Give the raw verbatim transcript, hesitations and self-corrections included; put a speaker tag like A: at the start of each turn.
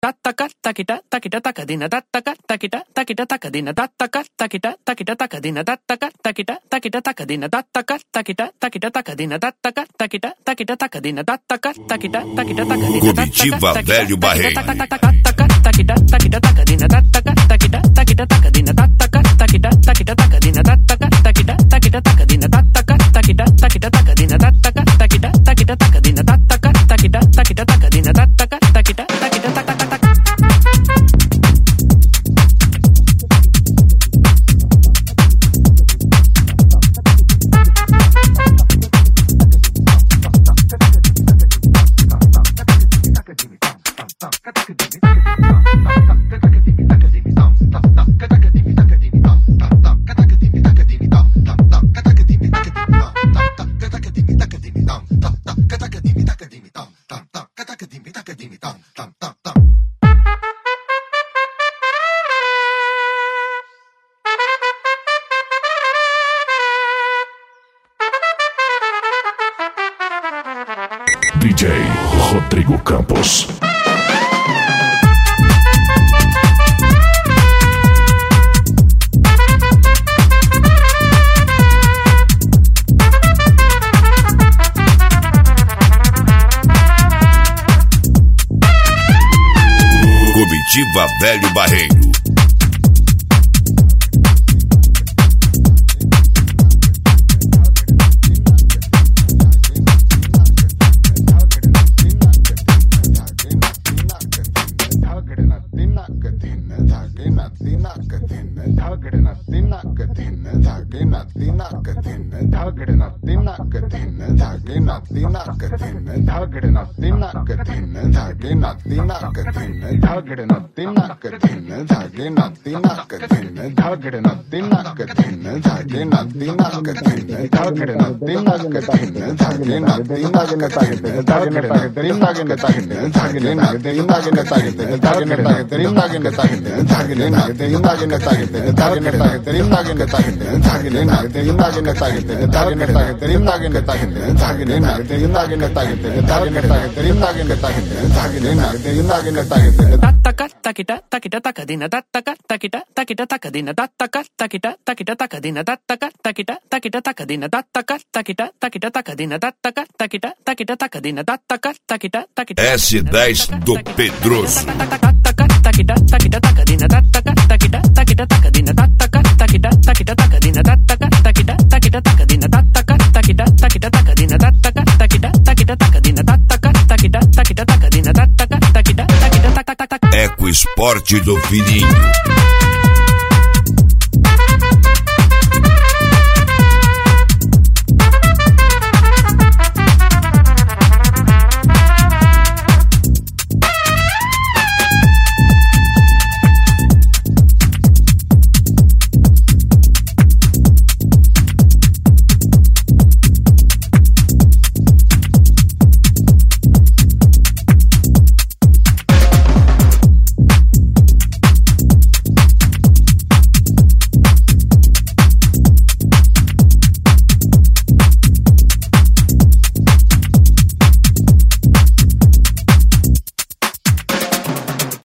A: taca taquita taquita tacadina taca taquita taquita tacadina taca taquita taquita tacadina taca taquita taquita tacadina taca taquita taquita tacadina taca taquita taquita tacadina taca taquita taquita tacadina
B: Comitiva Velho Barreiro.
A: Taquita taquita tacadina taca taquita taquita tacadina taca taquita taquita tacadina taca taquita taquita tacadina taca taquita taquita tacadina taca taquita taquita tacadina taca taquita taquita tacadina taca taquita taquita taca.
C: D J Rodrigo Campos.
B: Comitiva Velho Barreiro.
A: Taquita taquita tacadina taca taquita taquita tacadina taca taquita taquita tacadina taca taquita taquita tacadina taca taquita taquita tacadina taca taquita taquita tacadina taca taquita taquita
B: S dez do Pedroso.
A: Taquita taquita tacadina taca taquita taquita tacadina taca taquita taquita tacadina taca taquita taquita tacadina taca taquita taquita tacadina taca taquita taquita tacadina taca taquita taquita tacadina taca taquita taquita taca.
B: Eco Esporte do Fininho.